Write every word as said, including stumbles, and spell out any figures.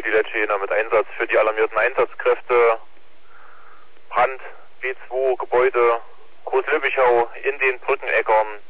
für die Letschena mit Einsatz für die alarmierten Einsatzkräfte. Brand, B zwei, Gebäude, Großlöbichau in den Brückenäckern.